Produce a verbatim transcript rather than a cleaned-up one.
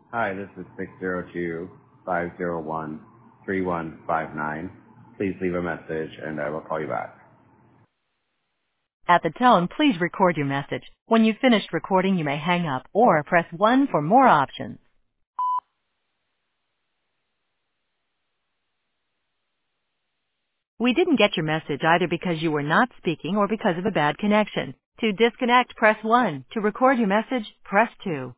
Hi, this is six zero two, five zero one, three one five nine. Please leave a message and I will call you back. At the tone, please record your message. When you've finished recording, you may hang up or press one for more options. We didn't get your message either because you were not speaking or because of a bad connection. To disconnect, press one. To record your message, press two.